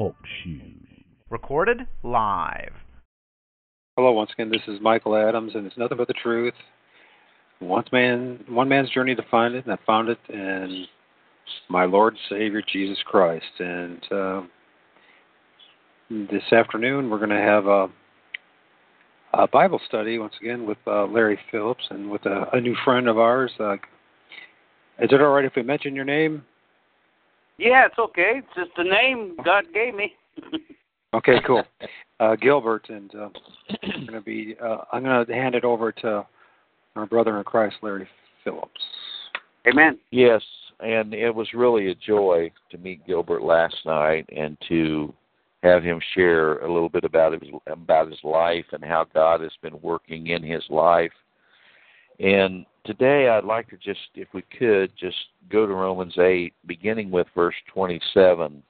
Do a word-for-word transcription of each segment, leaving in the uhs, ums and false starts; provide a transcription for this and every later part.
Talk Shoe. Recorded live. Hello, once again, this is Michael Adams, and it's nothing but the truth. One man, one man's journey to find it, and I found it in my Lord and Savior, Jesus Christ. And uh, this afternoon, we're going to have a, a Bible study, once again, with uh, Larry Phillips and with a, a new friend of ours. Uh, is it all right if we mention your name? Yeah, it's okay. It's just the name God gave me. Okay, cool. Uh, Gilbert, and uh, I'm going to be. Uh, I'm going to hand it over to our brother in Christ, Larry Phillips. Amen. Yes, and it was really a joy to meet Gilbert last night and to have him share a little bit about his about his life and how God has been working in his life. And today I'd like to just, if we could, just go to Romans eight, beginning with verse twenty-seven.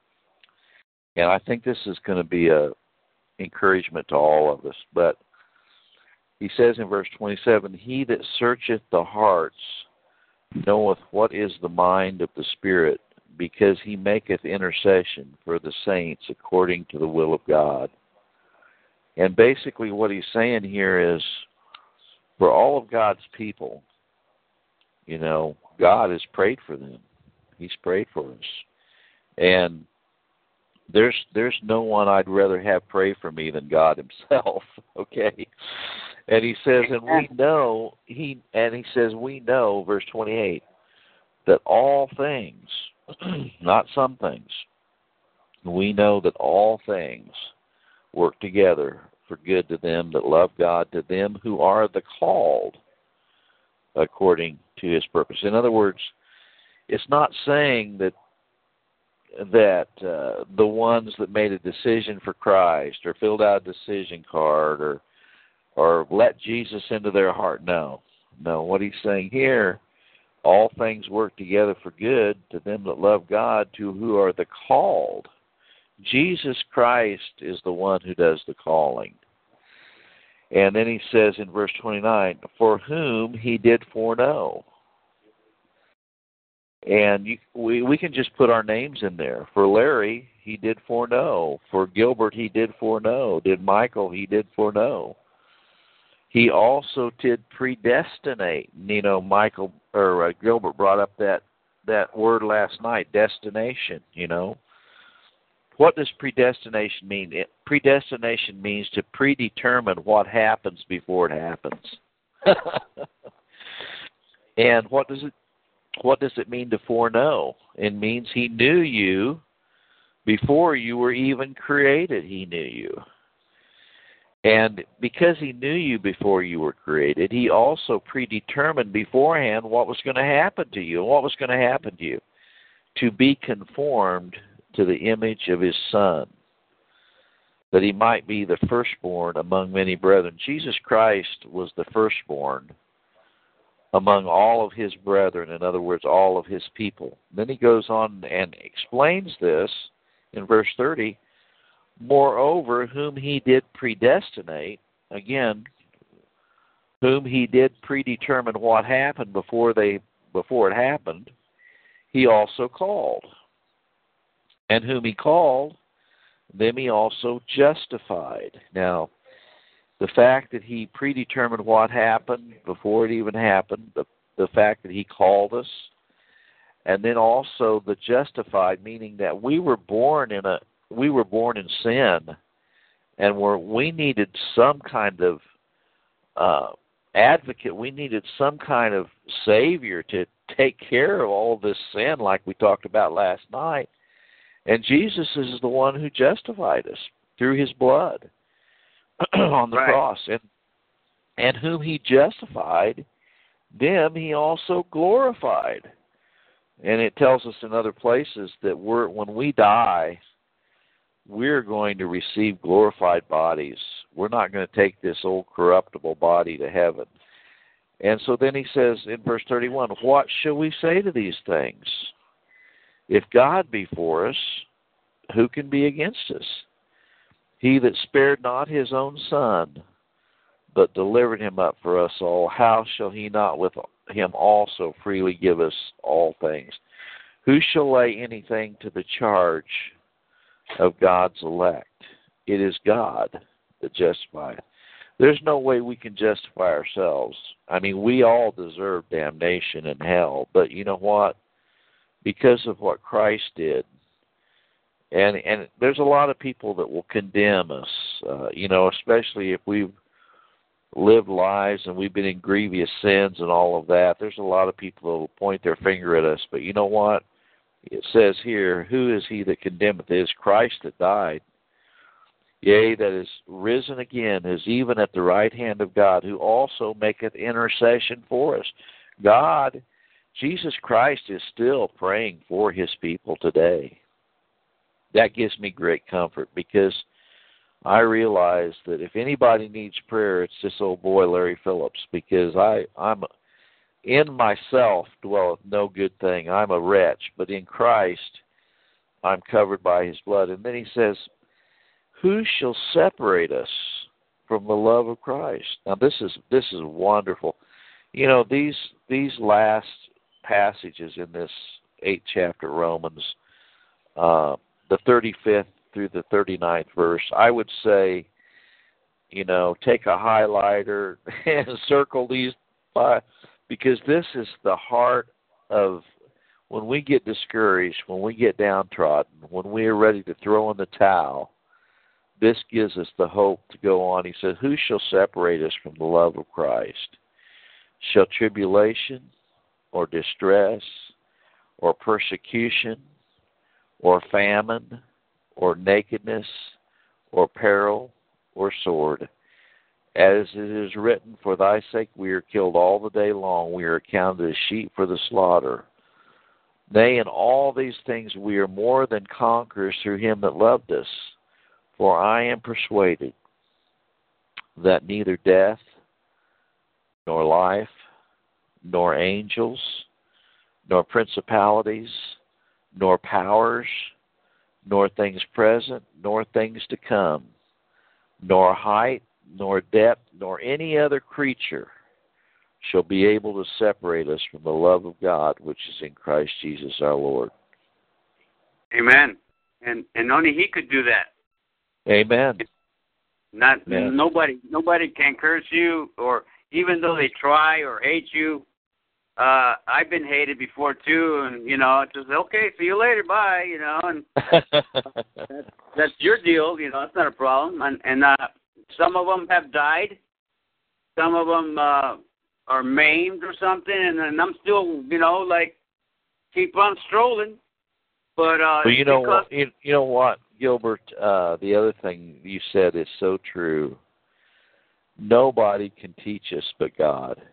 And I think this is going to be a encouragement to all of us. But he says in verse twenty-seven, "He that searcheth the hearts knoweth what is the mind of the Spirit, because he maketh intercession for the saints according to the will of God." And basically what he's saying here is, for all of God's people, you know, God has prayed for them. He's prayed for us. And there's there's no one I'd rather have pray for me than God himself, okay? And he says, and we know, he and he says, we know, verse twenty-eight, that all things, not some things, we know that all things work together for good to them that love God, to them who are the called according to his purpose. In other words, it's not saying that that uh, the ones that made a decision for Christ or filled out a decision card or or let Jesus into their heart. No. No, what he's saying here, all things work together for good to them that love God, to who are the called. Jesus Christ is the one who does the calling. And then he says in verse twenty-nine, for whom he did foreknow. And you, we, we can just put our names in there. For Larry, he did foreknow. For Gilbert, he did foreknow. Did Michael, he did foreknow. He also did predestinate. You know, Michael or uh, Gilbert brought up that, that word last night, destination, you know. What does predestination mean? It, predestination means to predetermine what happens before it happens. And what does it what does it mean to foreknow? It means he knew you before you were even created. He knew you. And because he knew you before you were created, he also predetermined beforehand what was going to happen to you. And what was going to happen to you? To be conformed to the image of his Son, that he might be the firstborn among many brethren. Jesus Christ was the firstborn among all of his brethren, in other words, all of his people. Then he goes on and explains this in verse thirty, moreover, whom he did predestinate, again, whom he did predetermine what happened before they before it happened, he also called. And whom he called, them he also justified. Now, the fact that he predetermined what happened before it even happened, the, the fact that he called us, and then also the justified, meaning that we were born in a we were born in sin, and we're, we needed some kind of uh, advocate. We needed some kind of savior to take care of all this sin, like we talked about last night. And Jesus is the one who justified us through his blood on the right. cross. And, and whom he justified, them he also glorified. And it tells us in other places that we're, when we die, we're going to receive glorified bodies. We're not going to take this old corruptible body to heaven. And so then he says in verse thirty-one, what shall we say to these things? If God be for us, who can be against us? He that spared not his own Son, but delivered him up for us all, how shall he not with him also freely give us all things? Who shall lay anything to the charge of God's elect. It is God that justifies. There's no way we can justify ourselves. I mean, we all deserve damnation and hell, but you know what? Because of what Christ did, and and there's a lot of people that will condemn us, uh, you know, especially if we've lived lives and we've been in grievous sins and all of that. There's a lot of people that will point their finger at us, but you know what? It says here, who is he that condemneth? It is Christ that died. Yea, that is risen again, is even at the right hand of God, who also maketh intercession for us. God, Jesus Christ, is still praying for his people today. That gives me great comfort, because I realize that if anybody needs prayer, it's this old boy, Larry Phillips, because I, I'm in myself dwelleth no good thing. I'm a wretch, but in Christ I'm covered by his blood. And then he says, who shall separate us from the love of Christ? Now this is this is wonderful. You know, these these last passages in this eighth chapter of Romans, uh, the thirty-fifth through the thirty-ninth verse, I would say, you know, take a highlighter and circle these five, because this is the heart of when we get discouraged, when we get downtrodden, when we are ready to throw in the towel. This gives us the hope to go on. He said, who shall separate us from the love of Christ? Shall tribulation or distress or persecution or famine or nakedness or peril or sword? As it is written, for thy sake we are killed all the day long. We are accounted as sheep for the slaughter. Nay, in all these things we are more than conquerors through him that loved us. For I am persuaded that neither death, nor life, nor angels, nor principalities, nor powers, nor things present, nor things to come, nor height, nor depth, nor any other creature shall be able to separate us from the love of God which is in Christ Jesus our Lord. Amen. And and only he could do that. Amen. Not Amen. nobody nobody can curse you, or even though they try or hate you. Uh, I've been hated before too, and you know, it's just okay, see you later, bye, you know, and that's, that's your deal, you know, it's not a problem. And, and uh, some of them have died, some of them uh, are maimed or something, and, and I'm still, you know, like keep on strolling. But uh, well, you know because, what, you, you know what, Gilbert, uh, the other thing you said is so true. Nobody can teach us but God.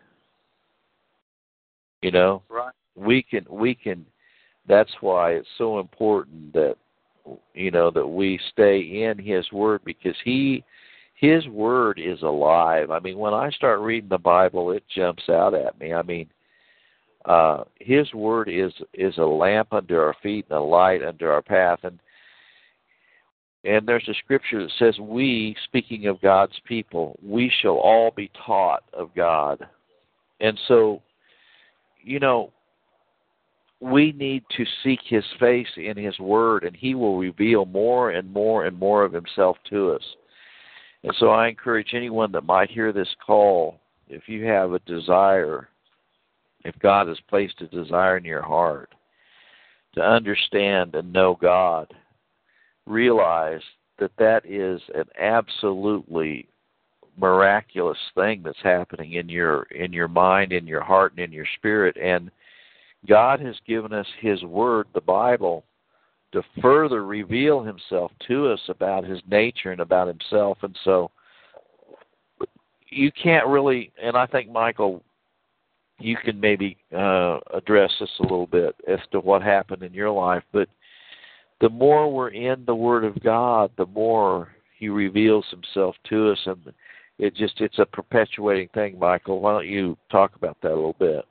You know, right. we can, we can, that's why it's so important that, you know, that we stay in his word, because he, his word is alive. I mean, when I start reading the Bible, it jumps out at me. I mean, uh, his word is, is a lamp under our feet and a light under our path. And, and there's a scripture that says, we, speaking of God's people, we shall all be taught of God. And so, you know, we need to seek his face in his word, and he will reveal more and more and more of himself to us. And so I encourage anyone that might hear this call, if you have a desire, if God has placed a desire in your heart to understand and know God, realize that that is an absolutely miraculous thing that's happening in your in your mind, in your heart, and in your spirit. And God has given us his word, the Bible, to further reveal himself to us about his nature and about himself. And so you can't really, and I think, Michael, you can maybe uh, address this a little bit as to what happened in your life, but the more we're in the Word of God, the more he reveals himself to us, and it just, it's a perpetuating thing. Michael, why don't you talk about that a little bit?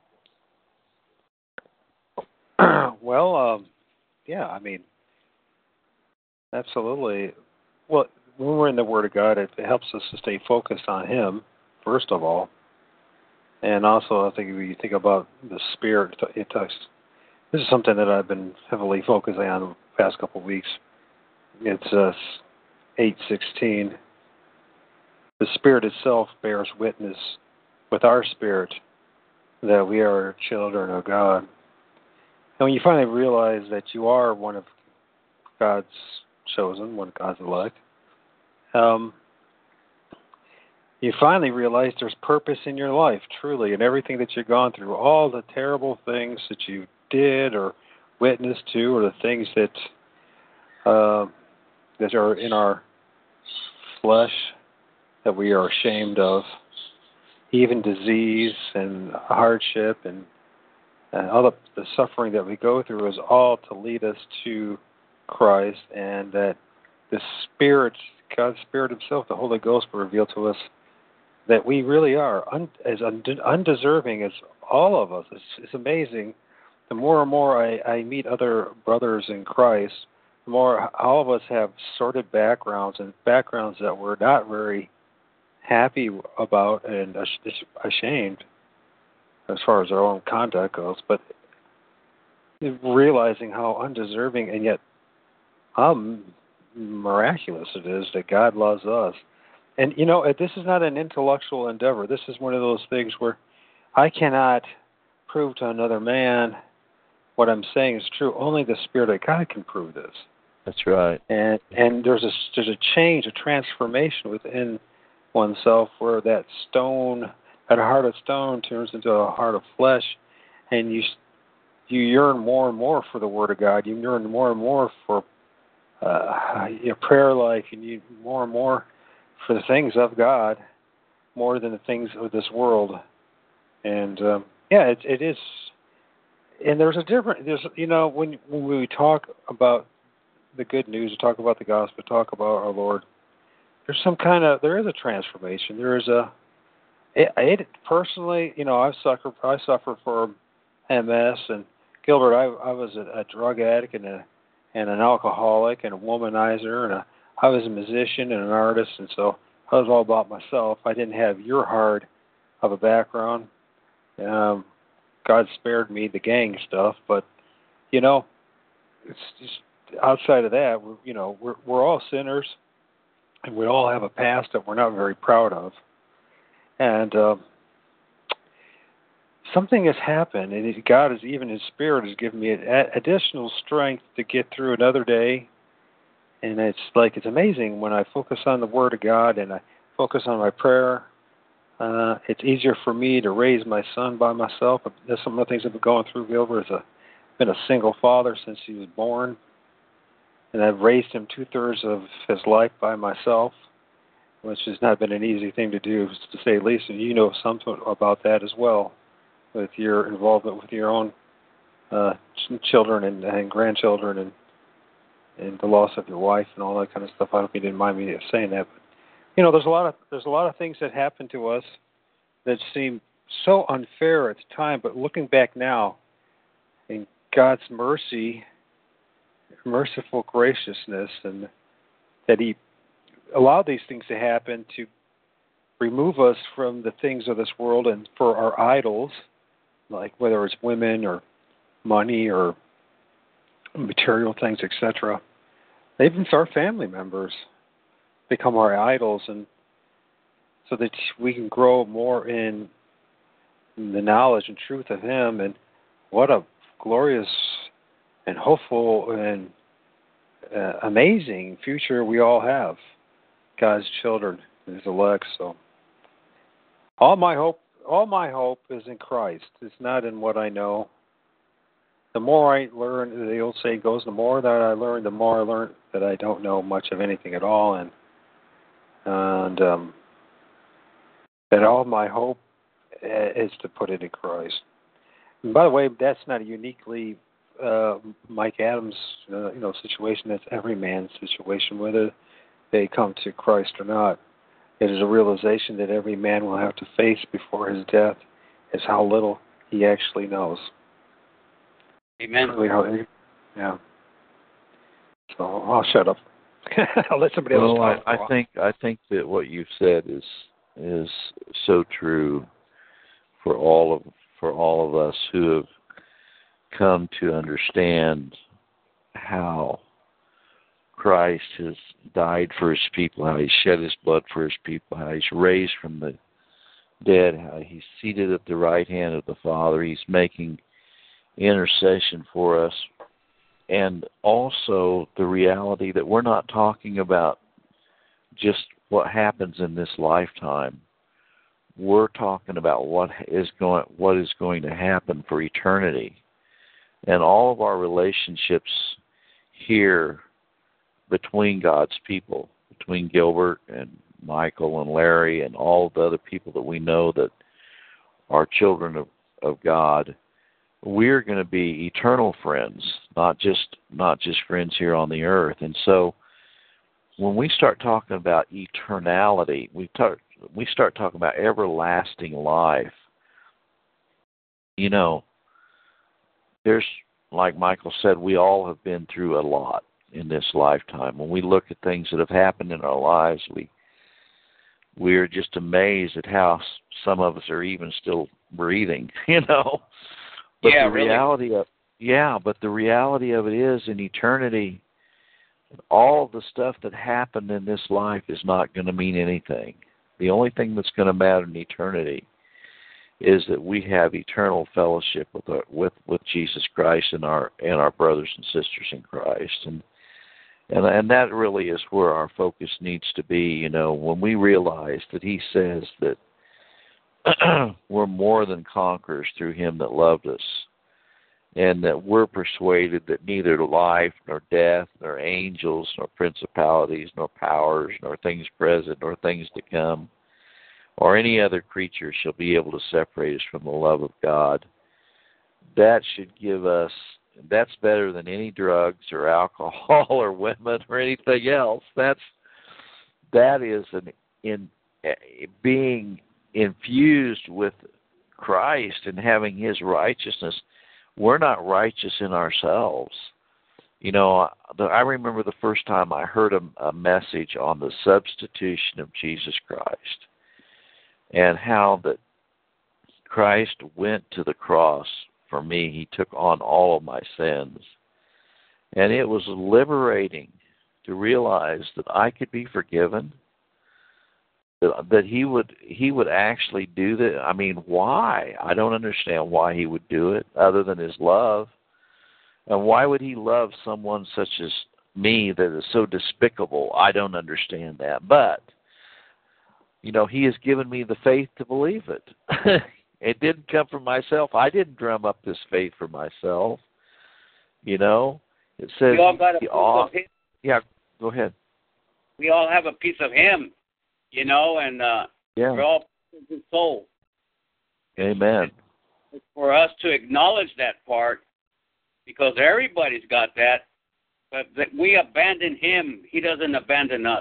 Well, um, yeah, I mean, absolutely. Well, when we're in the Word of God, it helps us to stay focused on him, first of all. And also, I think when you think about the Spirit, it talks, this is something that I've been heavily focusing on the past couple of weeks. It's uh, eight sixteen. The Spirit itself bears witness with our spirit that we are children of God. And when you finally realize that you are one of God's chosen, one of God's elect, um, you finally realize there's purpose in your life, truly, in everything that you've gone through, all the terrible things that you did or witnessed to, or the things that uh, that are in our flesh that we are ashamed of, even disease and hardship and, and all the, the suffering that we go through is all to lead us to Christ, and that the Spirit, God's Spirit Himself, the Holy Ghost, will reveal to us that we really are un, as undeserving as all of us. It's, it's amazing. The more and more I, I meet other brothers in Christ, the more all of us have sordid backgrounds and backgrounds that we're not very happy about and ashamed as far as our own conduct goes, but realizing how undeserving and yet how miraculous it is that God loves us. And, you know, this is not an intellectual endeavor. This is one of those things where I cannot prove to another man what I'm saying is true. Only the Spirit of God can prove this. That's right. And and there's a there's a change, a transformation within oneself, where that stone, that heart of stone, turns into a heart of flesh, and you you yearn more and more for the Word of God. You yearn more and more for uh, your prayer life, and you more and more for the things of God, more than the things of this world. And um, yeah, it, it is. And there's a different. There's you know when when we talk about the good news, we talk about the gospel, talk about our Lord. There's some kind of there is a transformation. There is a. It, it personally, you know, I've suffered. I suffer from M S, and Gilbert, I I was a, a drug addict and a and an alcoholic and a womanizer, and a, I was a musician and an artist, and so I was all about myself. I didn't have your hard of a background. Um, God spared me the gang stuff, but you know, it's just outside of that, we're, you know, we're we're all sinners, and we all have a past that we're not very proud of. And uh, something has happened, and God has, even His Spirit has given me additional strength to get through another day. And it's like, it's amazing when I focus on the Word of God and I focus on my prayer. Uh, it's easier for me to raise my son by myself. There's some of the things I've been going through. Gilbert has a, been a single father since he was born, and I've raised him two-thirds of his life by myself, which has not been an easy thing to do, to say the least. And you know something about that as well, with your involvement with your own uh, children and, and grandchildren, and and the loss of your wife and all that kind of stuff. I hope you didn't mind me saying that, but you know, there's a lot of there's a lot of things that happen to us that seem so unfair at the time, but looking back now, in God's mercy, merciful graciousness, and that He allowed these things to happen to remove us from the things of this world and for our idols, like whether it's women or money or material things, et cetera. Even our family members become our idols, and so that we can grow more in, in the knowledge and truth of Him. And what a glorious and hopeful and uh, amazing future we all have, God's children, His elect. So all my hope, all my hope is in Christ. It's not in what I know. The more I learn, the old saying goes, the more that I learn, the more I learn that I don't know much of anything at all, and and um, that all my hope is to put it in Christ. And by the way, that's not a uniquely uh, Mike Adams, uh, you know, situation. That's every man's situation, whether they come to Christ or not. It is a realization that every man will have to face before his death, is how little he actually knows. Amen. Yeah. So I'll shut up. I'll let somebody else well, talk. I, I think I think that what you've said is is so true for all of for all of us who have come to understand how Christ has died for his people, how he shed his blood for his people, how he's raised from the dead, how he's seated at the right hand of the Father. He's making intercession for us. And also the reality that we're not talking about just what happens in this lifetime. We're talking about what is going what is going to happen for eternity. And all of our relationships here between God's people, between Gilbert and Michael and Larry and all the other people that we know that are children of, of God, we're going to be eternal friends, not just not just friends here on the earth. And so when we start talking about eternality, we talk, we start talking about everlasting life. You know, there's, like Michael said, we all have been through a lot in this lifetime. When we look at things that have happened in our lives, we we're just amazed at how some of us are even still breathing, you know. But yeah, the reality really. of yeah, but the reality of it is, in eternity, all the stuff that happened in this life is not going to mean anything. The only thing that's going to matter in eternity is that we have eternal fellowship with our, with with Jesus Christ and our and our brothers and sisters in Christ, and and and that really is where our focus needs to be. You know, when we realize that He says that we're more than conquerors through Him that loved us, and that we're persuaded that neither life, nor death, nor angels, nor principalities, nor powers, nor things present, nor things to come, or any other creature shall be able to separate us from the love of God. That should give us, that's better than any drugs or alcohol or women or anything else. That's, that is an in being infused with Christ and having His righteousness. We're not righteous in ourselves. You know, I remember the first time I heard a, a message on the substitution of Jesus Christ and how that Christ went to the cross for me. He took on all of my sins. And it was liberating to realize that I could be forgiven, that, that he would he would actually do that. I mean, why? I don't understand why He would do it other than His love. And why would He love someone such as me that is so despicable? I don't understand that. But, you know, He has given me the faith to believe it. It didn't come from myself. I didn't drum up this faith for myself. You know, it says, we all got a piece all, of Him. Yeah, go ahead. We all have a piece of Him, you know, and uh, yeah. we're all His soul. Amen. It's for us to acknowledge that part, because everybody's got that, but that we abandon Him, He doesn't abandon us.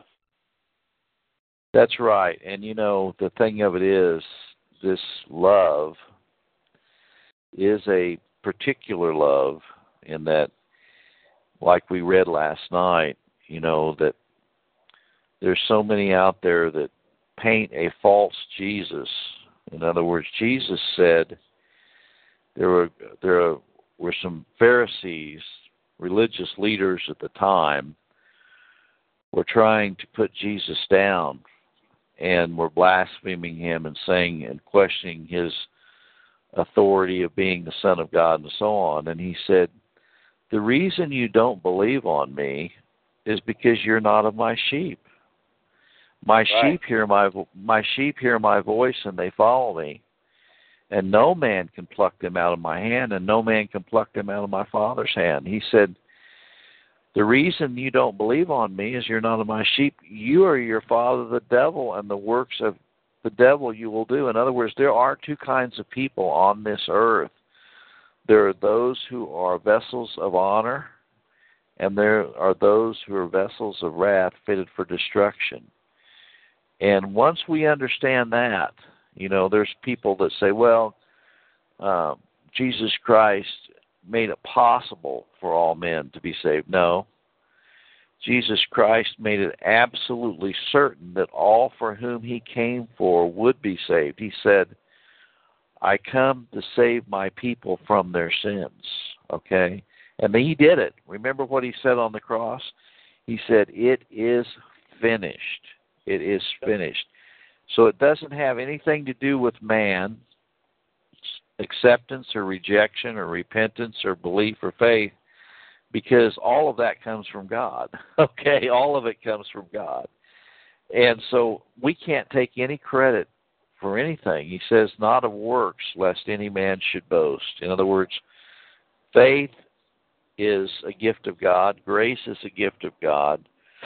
That's right. And, you know, the thing of it is, this love is a particular love in that, like we read last night, you know, that there's so many out there that paint a false Jesus. In other words, Jesus said there were there were some Pharisees, religious leaders at the time, were trying to put Jesus down and were blaspheming Him and saying and questioning His authority of being the Son of God and so on. And He said, the reason you don't believe on me is because you're not of my sheep. My right. sheep hear my my sheep hear my voice and they follow me. And no man can pluck them out of my hand, and no man can pluck them out of my Father's hand. He said, the reason you don't believe on me is you're not of my sheep. You are your father, the devil, and the works of the devil you will do. In other words, there are two kinds of people on this earth. There are those who are vessels of honor, and there are those who are vessels of wrath fitted for destruction. And once we understand that, you know, there's people that say, well, uh, Jesus Christ made it possible for all men to be saved. No. Jesus Christ made it absolutely certain that all for whom He came for would be saved. He said, I come to save my people from their sins. Okay? And He did it. Remember what He said on the cross? He said, it is finished. It is finished. So it doesn't have anything to do with man, acceptance or rejection or repentance or belief or faith, because all of that comes from God. Okay, all of it comes from God. And so we can't take any credit for anything. He says, not of works, lest any man should boast. In other words, faith is a gift of God. Grace is a gift of God.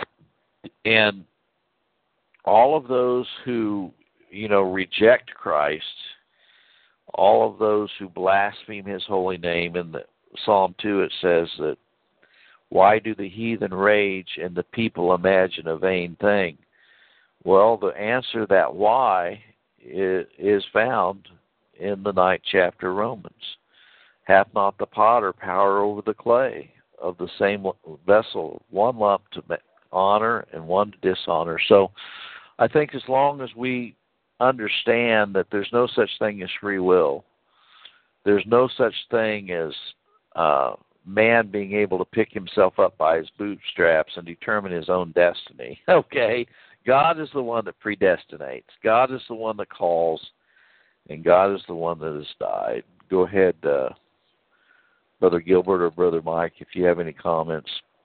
And all of those who, you know, reject Christ, all of those who blaspheme his holy name, in the Psalm two it says that, why do the heathen rage and the people imagine a vain thing? Well, the answer to that why is, is found in the ninth chapter of Romans. Hath not the potter power over the clay of the same vessel, one lump to honor and one to dishonor? So I think as long as we understand that there's no such thing as free will, there's no such thing as uh, man being able to pick himself up by his bootstraps and determine his own destiny. Okay? God is the one that predestinates. God is the one that calls, and God is the one that has died. Go ahead, uh, Brother Gilbert or Brother Mike, if you have any comments.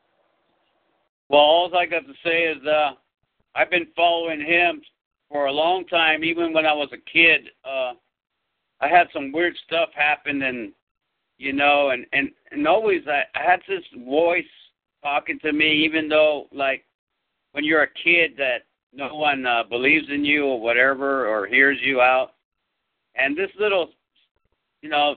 Well, all I got to say is uh, I've been following him for a long time, even when I was a kid. Uh, I had some weird stuff happen, and, you know, and, and, and always I, I had this voice talking to me, even though, like, when you're a kid that no one uh, believes in you or whatever or hears you out. And this little, you know,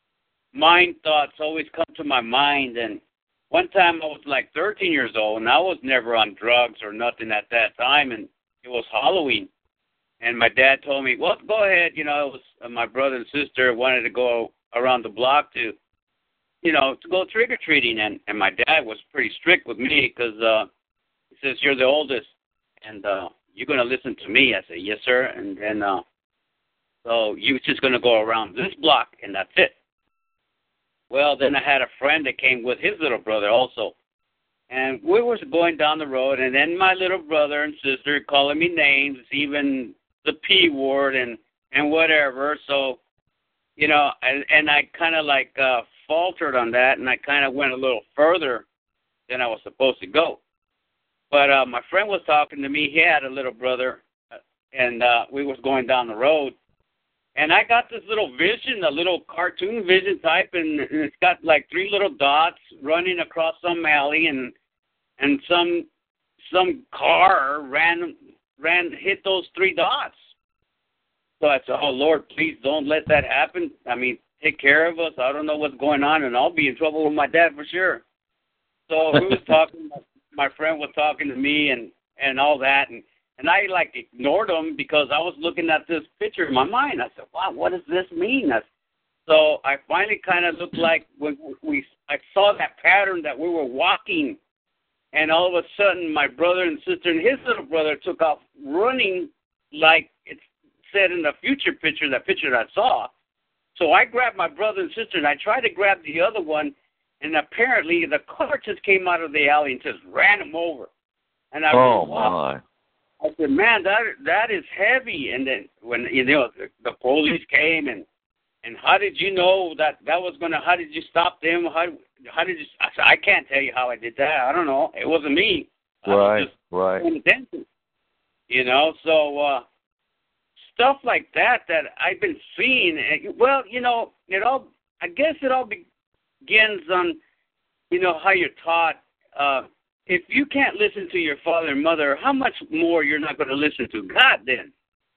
mind thoughts always come to my mind. And one time I was like thirteen years old, and I was never on drugs or nothing at that time, and it was Halloween. And my dad told me, well, go ahead. You know, it was uh, my brother and sister wanted to go around the block to, you know, to go trick-or-treating. And, and my dad was pretty strict with me because uh, he says, you're the oldest, and uh, you're going to listen to me. I said, yes, sir. And then, uh, so you're just going to go around this block, and that's it. Well, then I had a friend that came with his little brother also. And we were going down the road, and then my little brother and sister calling me names, even the P word and, and whatever. So, you know, and, and I kind of like uh, faltered on that, and I kind of went a little further than I was supposed to go. But uh, my friend was talking to me. He had a little brother, and uh, we was going down the road. And I got this little vision, a little cartoon vision type, and, and it's got like three little dots running across some alley, and and some some car ran ran hit those three dots. So I said, "Oh Lord, please don't let that happen. I mean, take care of us. I don't know what's going on, and I'll be in trouble with my dad for sure." So we was talking. My friend was talking to me and, and all that, and, and I, like, ignored him because I was looking at this picture in my mind. I said, wow, what does this mean? I, so I finally kind of looked like when we I saw that pattern that we were walking, and all of a sudden my brother and sister and his little brother took off running like it said in the future picture, that picture that I saw. So I grabbed my brother and sister, and I tried to grab the other one, and apparently the car just came out of the alley and just ran him over. And I oh, went, wow. my. I said, man, that that is heavy. And then when, you know, the, the police came, and and how did you know that that was going to, how did you stop them? How, how did you, I said, I can't tell you how I did that. I don't know. It wasn't me. I right, was just right. paying attention. You know, so uh, stuff like that that I've been seeing. Well, you know, it all, I guess it all be, begins on, you know, how you're taught. Uh, if you can't listen to your father and mother, how much more you're not going to listen to God then?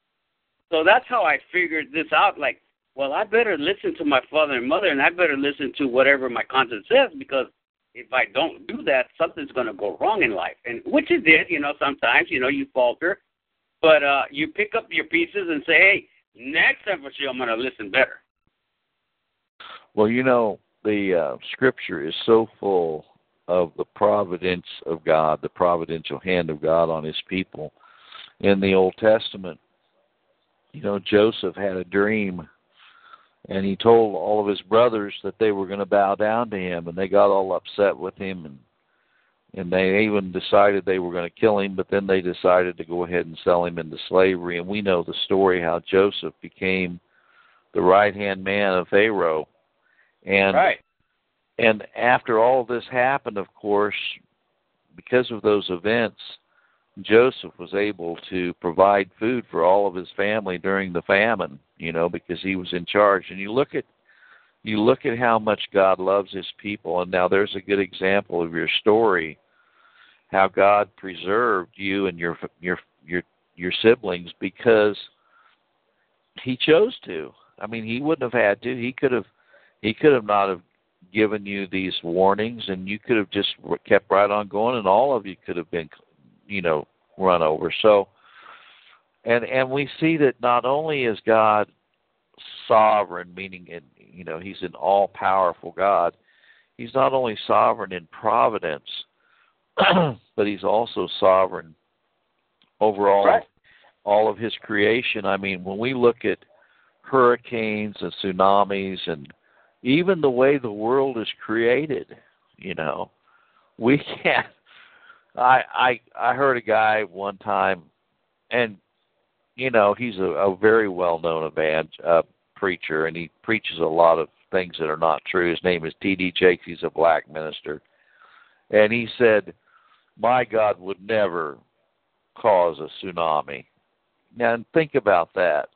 So that's how I figured this out. Like, well, I better listen to my father and mother, and I better listen to whatever my conscience says, because if I don't do that, something's going to go wrong in life. And which it did, you know, sometimes, you know, you falter. But uh, you pick up your pieces and say, hey, next time for sure I'm going to listen better. Well, you know, the uh, Scripture is so full of the providence of God, the providential hand of God on his people. In the Old Testament, you know, Joseph had a dream, and he told all of his brothers that they were going to bow down to him, and they got all upset with him and And they even decided they were going to kill him, but then they decided to go ahead and sell him into slavery. And we know the story how Joseph became the right-hand man of Pharaoh. And, right. and after all this happened, of course, because of those events, Joseph was able to provide food for all of his family during the famine, you know, because he was in charge. And you look at you look at how much God loves his people, and now there's a good example of your story, how God preserved you and your your your your siblings because he chose to. I mean, he wouldn't have had to. He could have he could have not have given you these warnings, and you could have just kept right on going, and all of you could have been, you know, run over. So, and and we see that not only is God sovereign, meaning, in, you know, he's an all-powerful God, he's not only sovereign in providence, but he's also sovereign over all, right. all of his creation. I mean, when we look at hurricanes and tsunamis and even the way the world is created, you know, we can't. I I I heard a guy one time, and you know he's a, a very well known evan uh, preacher, and he preaches a lot of things that are not true. His name is T D Jakes. He's a black minister, and he said, "My God would never cause a tsunami." Now think about that.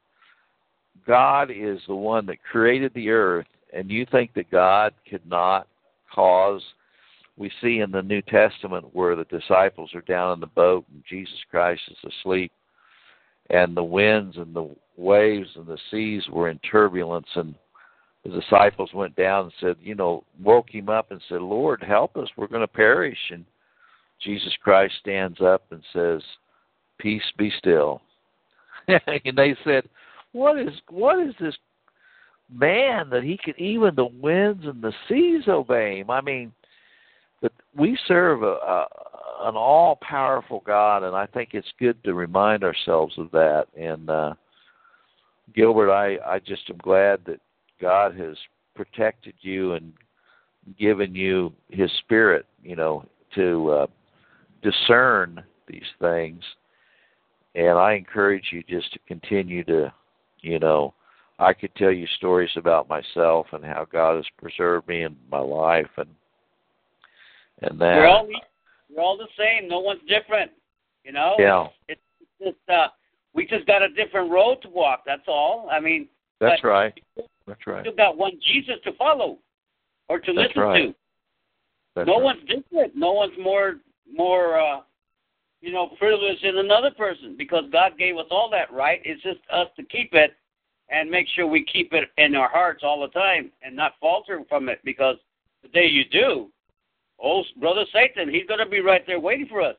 God is the one that created the earth, and you think that God could not cause? We see in the New Testament where the disciples are down in the boat and Jesus Christ is asleep, and the winds and the waves and the seas were in turbulence, and the disciples went down and said, you know, woke him up and said, "Lord, help us, we're going to perish." And Jesus Christ stands up and says, "Peace, be still." And they said, What is what is this man that he could even the winds and the seas obey him? I mean, but we serve a, a, an all-powerful God, and I think it's good to remind ourselves of that. And uh, Gilbert, I, I just am glad that God has protected you and given you his spirit, you know, to uh, discern these things. And I encourage you just to continue to, you know, I could tell you stories about myself and how God has preserved me in my life, and and that We're all we're all the same. No one's different. You know. Yeah. It's, it's just uh, we just got a different road to walk. That's all. I mean. That's right. That's right. You got one Jesus to follow, or to That's listen right. to. That's no right. one's different. No one's more more uh, you know, privileged than another person, because God gave us all that right. It's just us to keep it and make sure we keep it in our hearts all the time and not falter from it, because the day you do, oh, Brother Satan, he's going to be right there waiting for us.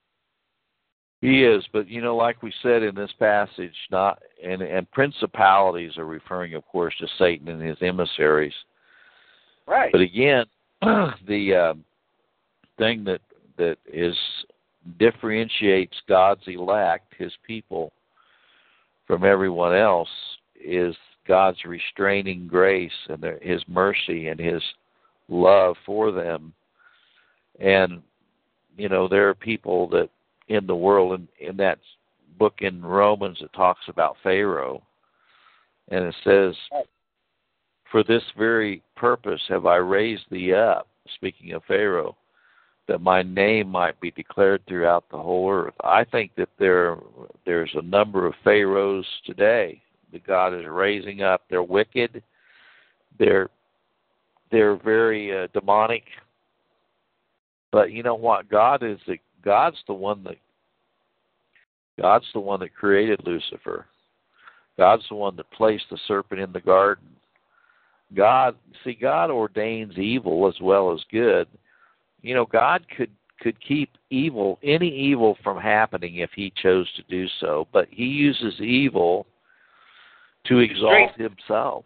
He is, but, you know, like we said in this passage, not and, and principalities are referring, of course, to Satan and his emissaries. Right. But again, the uh, thing that that is differentiates God's elect, his people, from everyone else is God's restraining grace and his mercy and his love for them. And, you know, there are people that in the world, in, in that book in Romans, it talks about Pharaoh. And it says, "For this very purpose have I raised thee up," speaking of Pharaoh, "that my name might be declared throughout the whole earth." I think that there there's a number of pharaohs today that God is raising up. They're wicked. They're they're very uh, demonic. But you know what? God is the God's the one that God's the one that created Lucifer. God's the one that placed the serpent in the garden. God, see, God ordains evil as well as good. You know, God could, could keep evil, any evil from happening if he chose to do so, but he uses evil to exalt himself.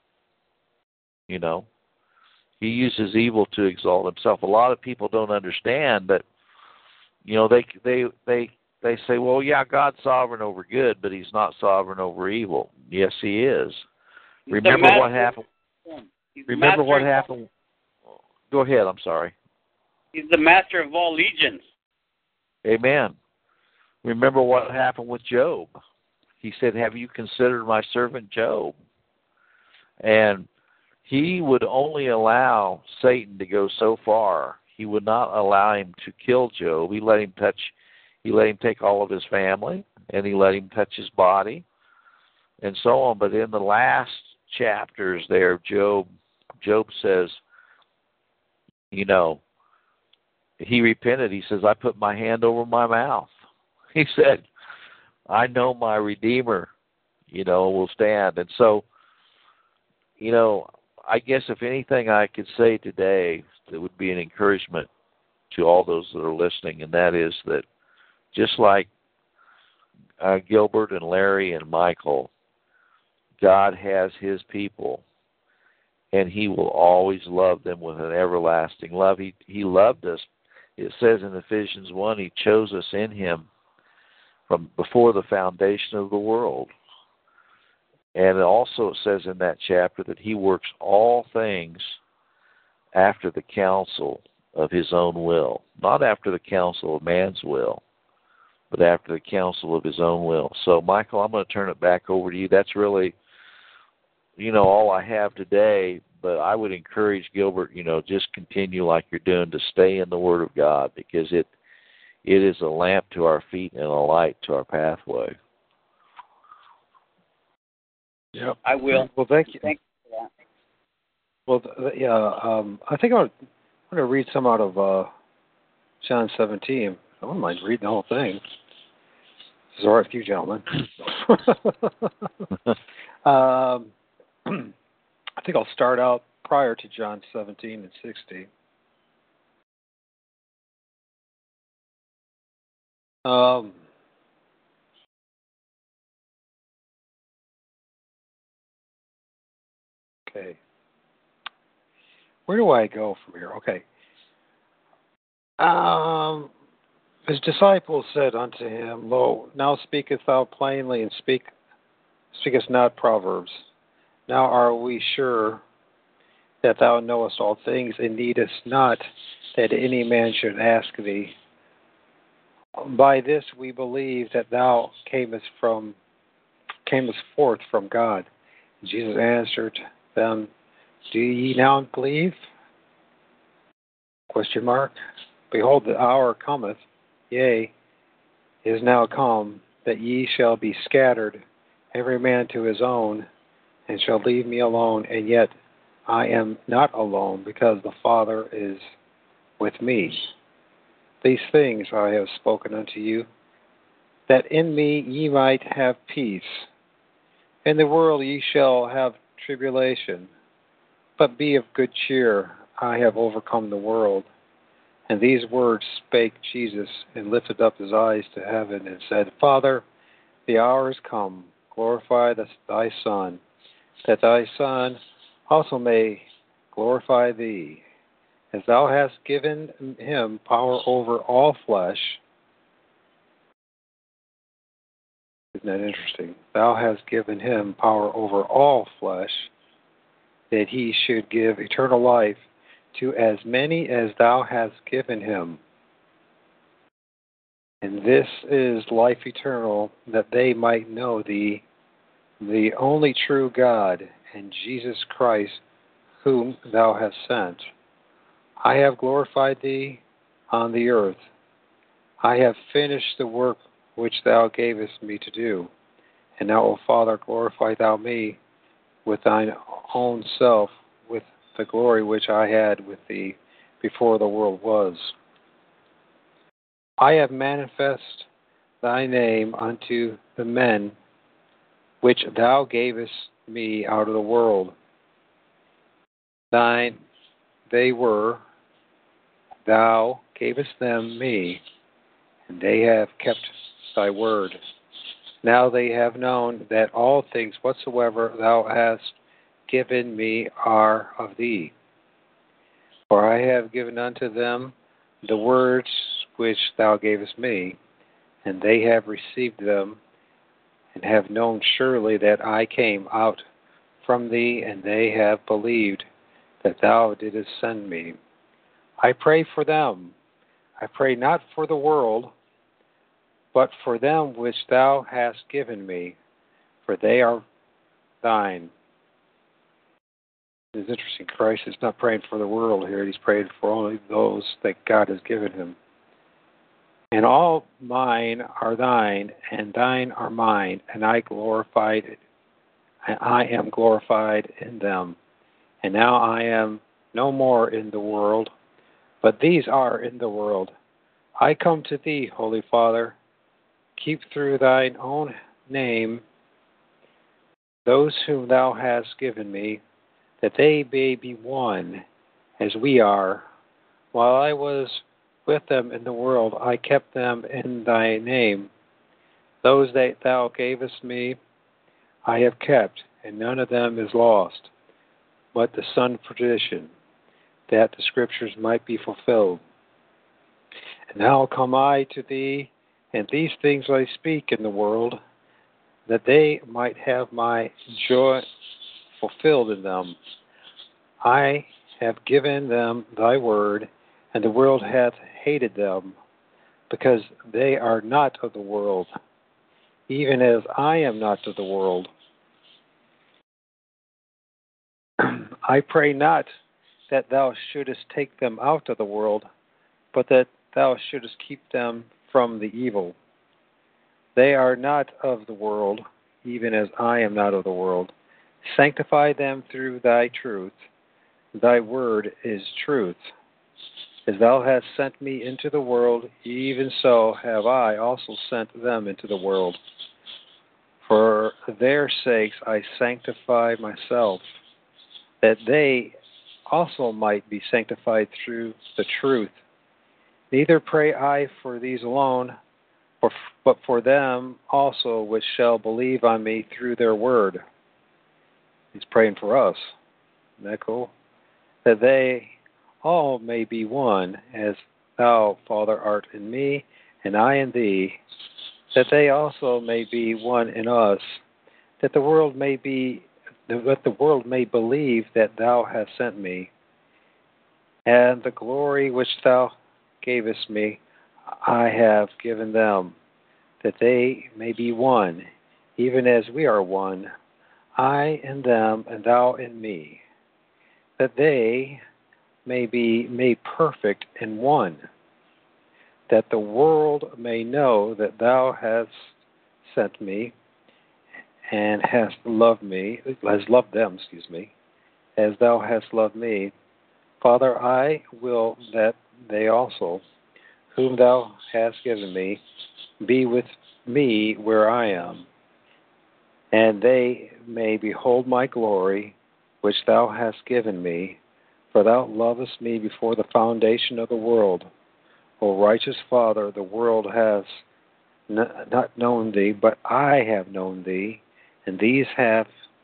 You know, he uses evil to exalt himself. A lot of people don't understand that, you know, they they they they say, well, yeah, God's sovereign over good, but he's not sovereign over evil. Yes, he is. He's Remember what happened? Remember what happened? Go ahead, I'm sorry. He's the master of all legions. Amen. Remember what happened with Job. He said, have you considered my servant Job? And he would only allow Satan to go so far. He would not allow him to kill Job. He let him touch, he let him take all of his family, and he let him touch his body, and so on. But in the last chapters there, Job, Job says, you know, he repented. He says, I put my hand over my mouth. He said, I know my Redeemer, you know, will stand. And so, you know, I guess if anything I could say today that would be an encouragement to all those that are listening, and that is that just like uh, Gilbert and Larry and Michael, God has his people, and he will always love them with an everlasting love. He, he loved us. It says in Ephesians one, he chose us in him from before the foundation of the world. And also it says in that chapter that he works all things after the counsel of his own will. Not after the counsel of man's will, but after the counsel of his own will. So, Michael, I'm going to turn it back over to you. That's really, you know, all I have today. But I would encourage Gilbert, you know, just continue like you're doing to stay in the Word of God, because it it is a lamp to our feet and a light to our pathway. Yeah, I will. Well, thank you. Thank you for that. Well, th- yeah, um, I think I'm going to read some out of uh, John seventeen. I wouldn't mind reading the whole thing. This is all right with you, gentlemen. um, I think I'll start out prior to John seventeen and sixteen. Um, okay. Where do I go from here? Okay. Um, his disciples said unto him, Lo, now speakest thou plainly, and speak, speakest not proverbs. Now are we sure that thou knowest all things, and needest not that any man should ask thee. By this we believe that thou camest from camest forth from God. Jesus answered them, Do ye now believe? Question mark. Behold, the hour cometh, yea, is now come, that ye shall be scattered, every man to his own, and shall leave me alone, and yet I am not alone, because the Father is with me. These things I have spoken unto you, that in me ye might have peace. In the world ye shall have tribulation, but be of good cheer, I have overcome the world. And these words spake Jesus, and lifted up his eyes to heaven, and said, Father, the hour is come, glorify thy Son, that thy Son also may glorify thee, as thou hast given him power over all flesh. Isn't that interesting? Thou hast given him power over all flesh, that he should give eternal life to as many as thou hast given him. And this is life eternal, that they might know thee, the only true God, and Jesus Christ, whom thou hast sent. I have glorified thee on the earth. I have finished the work which thou gavest me to do. And now, O Father, glorify thou me with thine own self, with the glory which I had with thee before the world was. I have manifest thy name unto the men which thou gavest me out of the world. Thine they were, thou gavest them me, and they have kept thy word. Now they have known that all things whatsoever thou hast given me are of thee. For I have given unto them the words which thou gavest me, and they have received them, and have known surely that I came out from thee, and they have believed that thou didst send me. I pray for them. I pray not for the world, but for them which thou hast given me, for they are thine. It's interesting. Christ is not praying for the world here. He's praying for only those that God has given him. And all mine are thine, and thine are mine, and I glorified, and I am glorified in them. And now I am no more in the world, but these are in the world. I come to thee, Holy Father. Keep through thine own name those whom thou hast given me, that they may be one as we are. While I was with them in the world, I kept them in thy name. Those that thou gavest me, I have kept, and none of them is lost, but the son of perdition, that the scriptures might be fulfilled. And now come I to thee, and these things I speak in the world, that they might have my joy fulfilled in them. I have given them thy word, and the world hath hated them, because they are not of the world, even as I am not of the world. I pray not that thou shouldest take them out of the world, but that thou shouldest keep them from the evil. They are not of the world, even as I am not of the world. Sanctify them through thy truth. Thy word is truth. As thou hast sent me into the world, even so have I also sent them into the world. For their sakes I sanctify myself, that they also might be sanctified through the truth. Neither pray I for these alone, but for them also which shall believe on me through their word. He's praying for us. Isn't that cool? That they all may be one, as thou, Father, art in me, and I in thee, that they also may be one in us, that the world may be, that the world may believe that thou hast sent me. And the glory which thou gavest me, I have given them, that they may be one, even as we are one, I in them, and thou in me, that they may be made perfect in one, that the world may know that thou hast sent me, and hast loved me, has loved them, excuse me, as thou hast loved me. Father, I will that they also, whom thou hast given me, be with me where I am, and they may behold my glory, which thou hast given me, for thou lovest me before the foundation of the world. O righteous Father, the world has n- not known thee, but I have known thee, and these have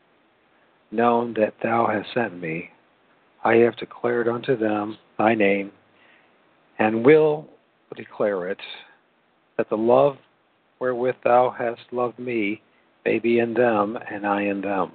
known that thou hast sent me. I have declared unto them thy name, and will declare it, that the love wherewith thou hast loved me may be in them, and I in them.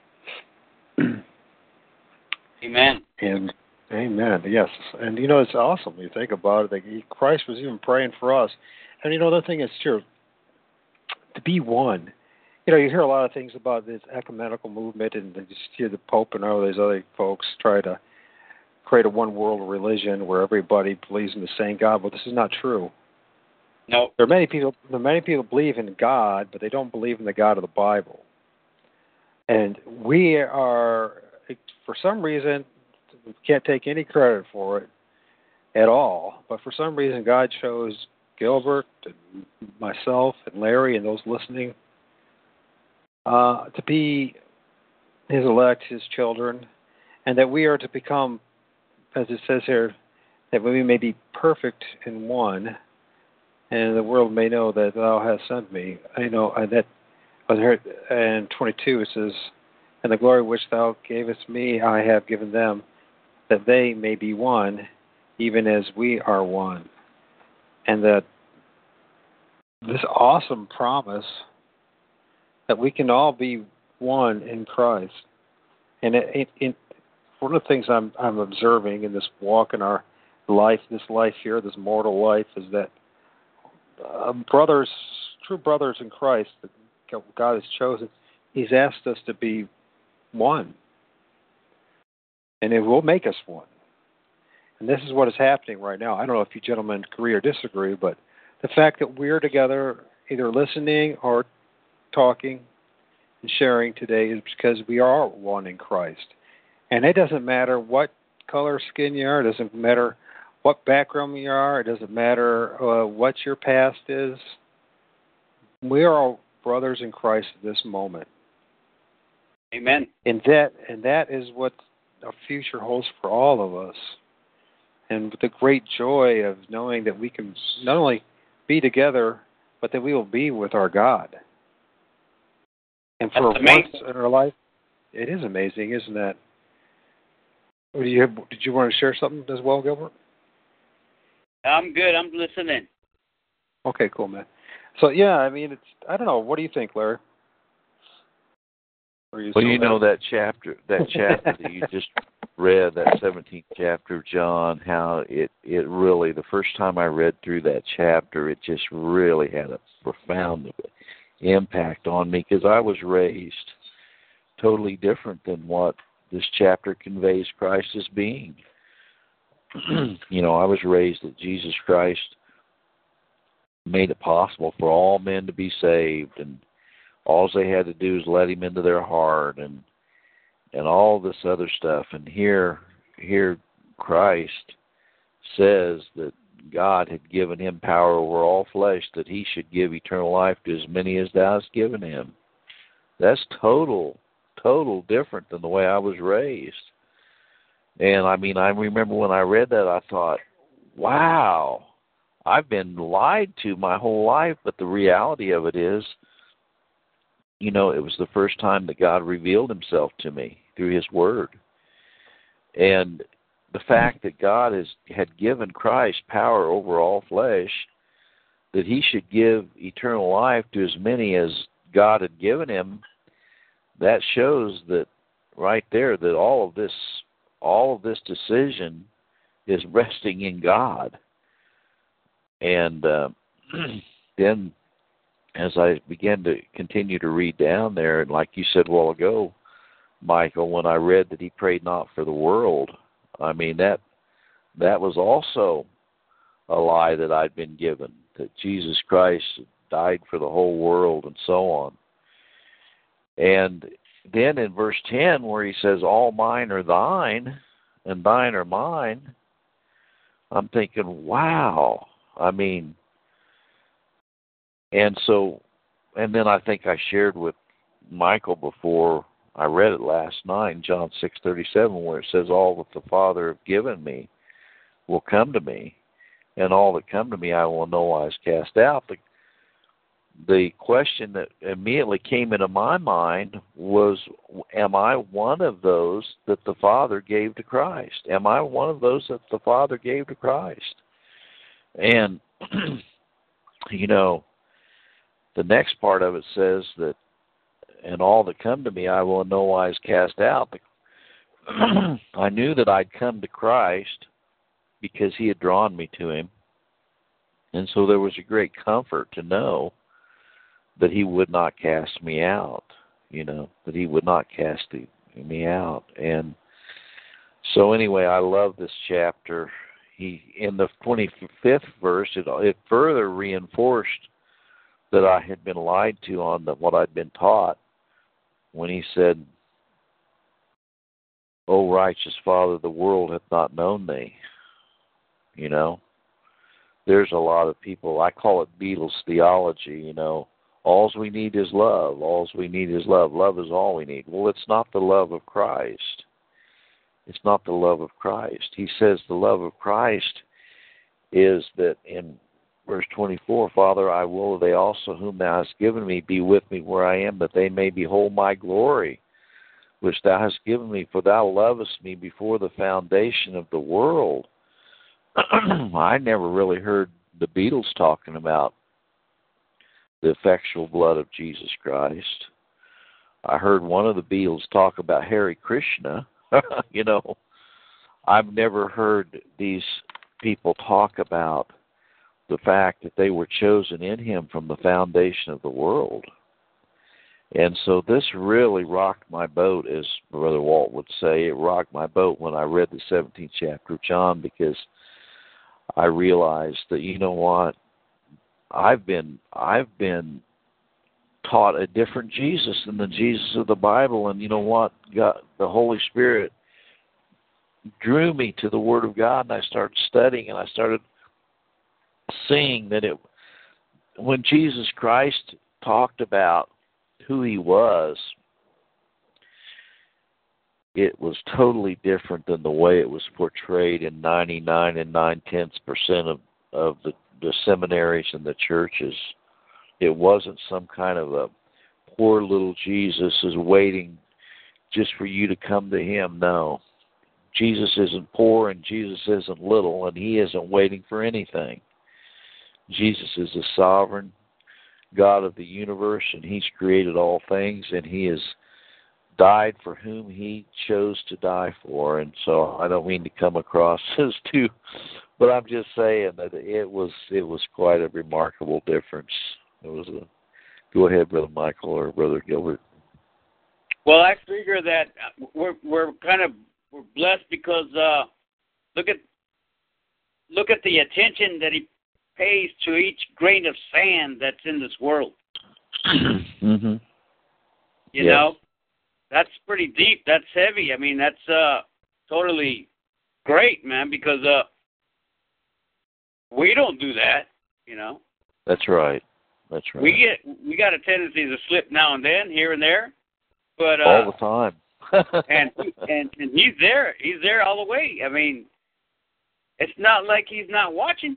Amen. And amen. Yes. And you know, it's awesome. You think about it. That he, Christ was even praying for us. And you know, the thing is true. To be one. You know, you hear a lot of things about this ecumenical movement, and you hear the Pope and all these other folks try to create a one world religion where everybody believes in the same God. But this is not true. No. There are many people. There are many people believe in God, but they don't believe in the God of the Bible. And we are, for some reason, we can't take any credit for it at all. But for some reason, God chose Gilbert and myself and Larry and those listening uh, to be His elect, His children, and that we are to become, as it says here, that we may be perfect in one, and the world may know that thou hast sent me. I know and that in twenty-two it says, and the glory which thou gavest me I have given them, that they may be one, even as we are one. And that this awesome promise that we can all be one in Christ. And it, it, it, one of the things I'm, I'm observing in this walk in our life, this life here, this mortal life, is that uh, brothers, true brothers in Christ that God has chosen, He's asked us to be one. And it will make us one. And this is what is happening right now. I don't know if you gentlemen agree or disagree, but the fact that we're together, either listening or talking and sharing today, is because we are one in Christ. And it doesn't matter what color skin you are. It doesn't matter what background you are. It doesn't matter uh, what your past is. We are all brothers in Christ at this moment. Amen. And that, and that is what our future holds for all of us. And with the great joy of knowing that we can not only be together, but that we will be with our God. And for That's once amazing. in our life, it is amazing, isn't that? Did you, have, did you want to share something as well, Gilbert? I'm good. I'm listening. Okay, cool, man. So, yeah, I mean, it's, I don't know. What do you think, Larry? You well, you know that chapter, that chapter that you just read, that seventeenth chapter of John, how it, it really, the first time I read through that chapter, it just really had a profound impact on me, because I was raised totally different than what this chapter conveys Christ as being. You know, I was raised that Jesus Christ made it possible for all men to be saved, and all they had to do is let Him into their heart, and and all this other stuff. And here, here Christ says that God had given Him power over all flesh, that He should give eternal life to as many as Thou hast given Him. That's total, total different than the way I was raised. And I mean, I remember when I read that, I thought, wow, I've been lied to my whole life. But the reality of it is, you know, it was the first time that God revealed Himself to me through His Word. And the fact that God has had given Christ power over all flesh, that He should give eternal life to as many as God had given Him, that shows that right there that all of this, all of this decision is resting in God. And uh, then as I began to continue to read down there, and like you said a while ago, Michael, when I read that He prayed not for the world, I mean, that that was also a lie that I'd been given, that Jesus Christ died for the whole world and so on. And then in verse ten, where He says, all mine are thine, and thine are mine, I'm thinking, wow. I mean, and so, and then I think I shared with Michael before I read it last night, John six thirty-seven, where it says, all that the Father have given me will come to me, and all that come to me I will in no wise cast out. The, the question that immediately came into my mind was, am I one of those that the Father gave to Christ? Am I one of those that the Father gave to Christ? And, you know, the next part of it says that, and all that come to me I will in no wise cast out. I knew that I'd come to Christ because He had drawn me to Him. And so there was a great comfort to know that He would not cast me out, you know, that He would not cast me out. And so anyway, I love this chapter. He, in the twenty-fifth verse, it, it further reinforced that I had been lied to on the, what I'd been taught, when He said, O righteous Father, the world hath not known Thee. You know, there's a lot of people, I call it Beatles theology, you know, all we need is love, all we need is love, love is all we need. Well, it's not the love of Christ. It's not the love of Christ. He says the love of Christ is that in verse twenty-four, Father, I will that they also whom Thou hast given me be with me where I am, that they may behold my glory, which Thou hast given me, for Thou lovest me before the foundation of the world. I never really heard the Beatles talking about the effectual blood of Jesus Christ. I heard one of the Beatles talk about Hare Krishna. You know, I've never heard these people talk about the fact that they were chosen in him from the foundation of the world. And so this really rocked my boat, as Brother Walt would say. It rocked my boat when I read the seventeenth chapter of John, because I realized that, you know what, I've been I've been taught a different Jesus than the Jesus of the Bible, and you know what, God, the Holy Spirit drew me to the Word of God, and I started studying, and I started seeing that it, when Jesus Christ talked about who he was, it was totally different than the way it was portrayed in ninety-nine and nine-tenths percent of, of the, the seminaries and the churches. It wasn't some kind of a poor little Jesus is waiting just for you to come to him. No. Jesus isn't poor and Jesus isn't little, and he isn't waiting for anything. Jesus is the sovereign God of the universe, and he's created all things, and he has died for whom he chose to die for. And so I don't mean to come across as too, but I'm just saying that it was it was quite a remarkable difference. It was a, go ahead, Brother Michael or Brother Gilbert. Well, I figure that we're we're kind of we're blessed because uh, look at look at the attention that he pays to each grain of sand that's in this world. Mm-hmm. You yes. know, that's pretty deep. That's heavy. I mean, that's uh, totally great, man, because uh, we don't do that, you know. That's right. That's right. We get we got a tendency to slip now and then, here and there, but uh, all the time. and and and he's there. He's there all the way. I mean, it's not like he's not watching.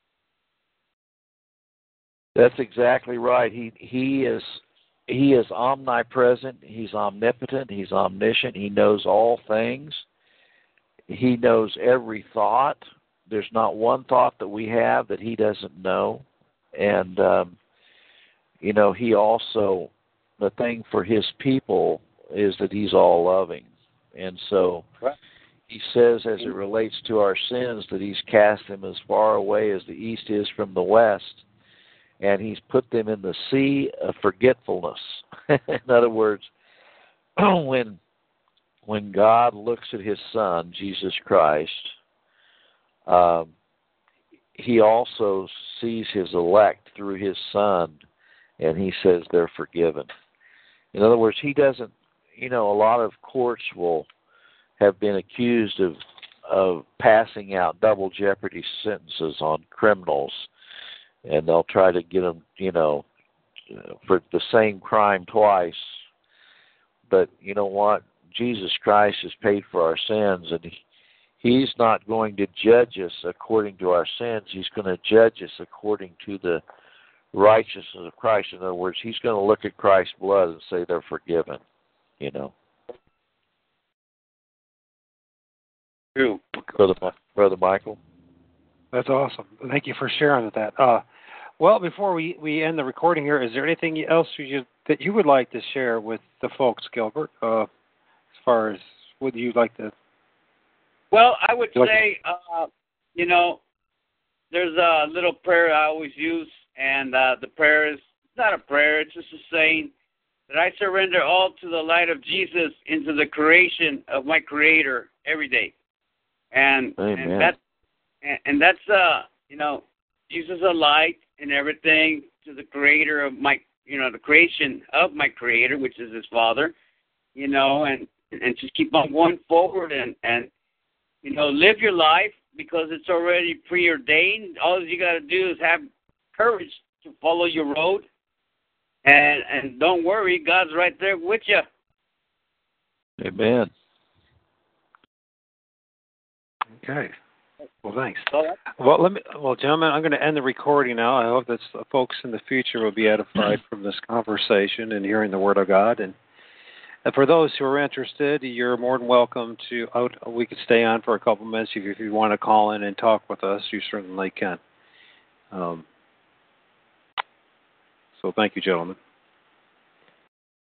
That's exactly right. He he is he is omnipresent. He's omnipotent. He's omniscient. He knows all things. He knows every thought. There's not one thought that we have that he doesn't know. And um, you know, he also, the thing for his people is that he's all loving. And so he says, as it relates to our sins, that he's cast them as far away as the east is from the west. And he's put them in the sea of forgetfulness. In other words, when when God looks at his Son, Jesus Christ, um, he also sees his elect through his Son, and he says they're forgiven. In other words, he doesn't, you know, a lot of courts will have been accused of of passing out double jeopardy sentences on criminals, and they'll try to get them, you know, for the same crime twice. But you know what? Jesus Christ has paid for our sins, and he, he's not going to judge us according to our sins. He's going to judge us according to the righteousness of Christ. In other words, he's going to look at Christ's blood and say they're forgiven, you know. True. Brother, Brother Michael? That's awesome. Thank you for sharing that. Uh, well, before we, we end the recording here, is there anything else you, that you would like to share with the folks, Gilbert, uh, as far as would you like to? Well, I would like say, uh, you know, there's a little prayer I always use, and uh, the prayer is not a prayer, it's just a saying that I surrender all to the light of Jesus into the creation of my Creator every day. And, and that's And, and that's, uh, you know, Jesus a light and everything to the creator of my, you know, the creation of my Creator, which is his Father, you know, and, and just keep on going forward and, and, you know, live your life because it's already preordained. All you got to do is have courage to follow your road, and, and don't worry, God's right there with you. Amen. Okay. Well, thanks. Well, let me. Well, gentlemen, I'm going to end the recording now. I hope that folks in the future will be edified from this conversation and hearing the Word of God. And, and for those who are interested, you're more than welcome to. Out, we could stay on for a couple minutes if, if you want to call in and talk with us. You certainly can. Um, so, thank you, gentlemen.